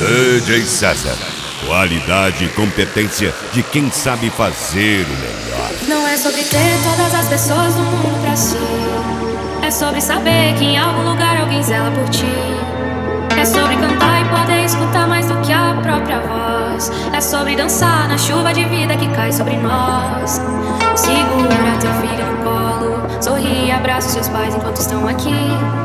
DJ César. Qualidade e competência de quem sabe fazer o melhor. Não é sobre ter todas as pessoas do mundo pra si. É sobre saber que em algum lugar alguém zela por ti. É sobre cantar e poder escutar mais do que a própria voz. É sobre dançar na chuva de vida que cai sobre nós. Segura teu filho no colo, sorri e abraça seus pais enquanto estão aqui.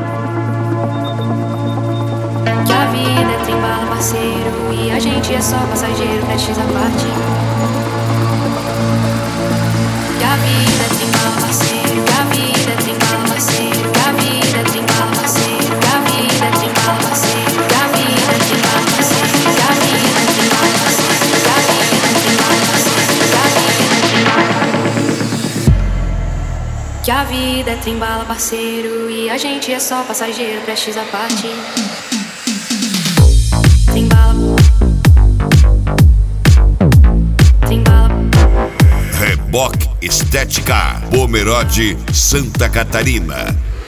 Que a vida é trem-bala, parceiro, e a gente é só passageiro, prestes a partir. Que a vida é trem-bala, parceiro, que a vida é trem-bala, parceiro, que a vida é trem-bala, parceiro, que a vida é trem-bala, parceiro, que a vida é trem-bala, parceiro, que a vida é trem-bala, parceiro, que a vida é trem-bala, parceiro, que a vida é trem-bala. Que a vida é trem-bala, parceiro, e a gente é só passageiro, prestes a partir. Reboque Estética, Pomerode, Santa Catarina.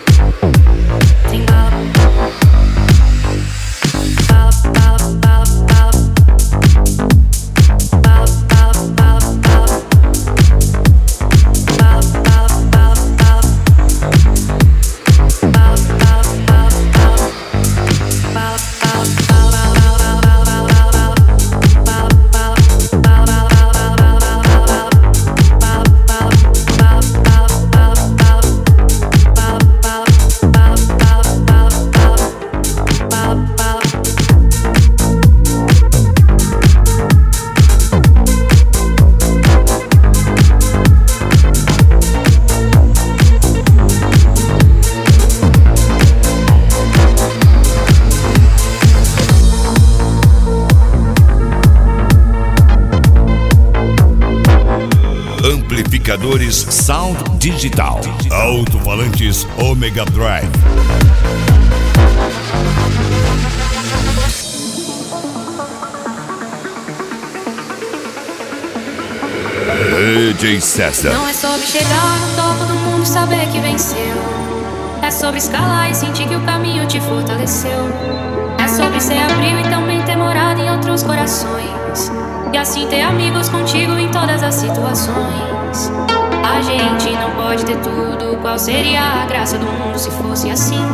Amplificadores Sound Digital. Alto-falantes Omega Drive. DJ César. Não é sobre chegar no topo do mundo e saber que venceu. É sobre escalar e sentir que o caminho te fortaleceu. É sobre ser abrigo e também ter morado em outros corações. E assim ter amigos contigo em todas as situações. A gente não pode ter tudo. Qual seria a graça do mundo se fosse assim?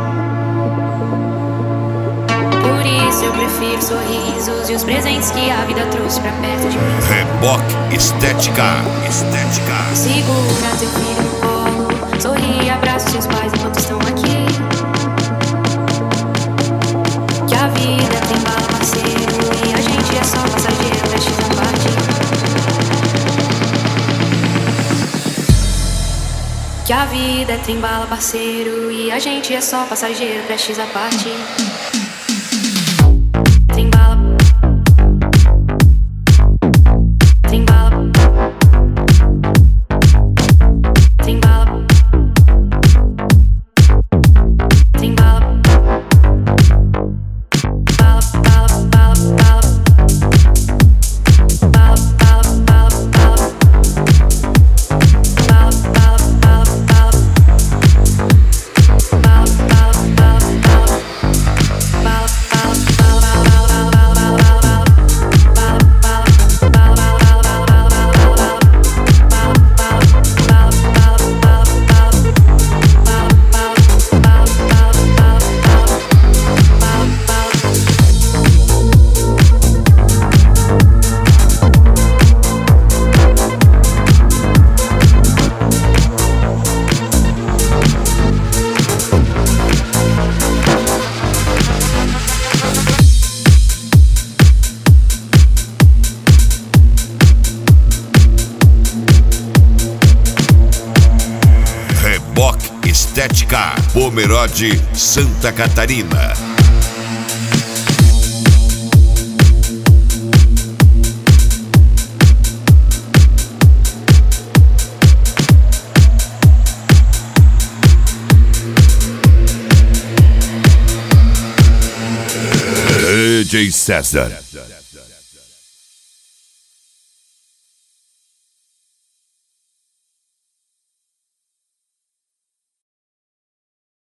Por isso eu prefiro sorrisos e os presentes que a vida trouxe pra perto de mim. Reboque Estética. Segura teu filho no colo, sorri e abraça seus pais enquanto estão aqui. Que a vida tem bala, parceiro, e a gente é só passageiro, prestes a partir. Que a vida é trem-bala, parceiro, e a gente é só passageiro, prestes a partir. Estética, Pomerode, Santa Catarina. DJ César.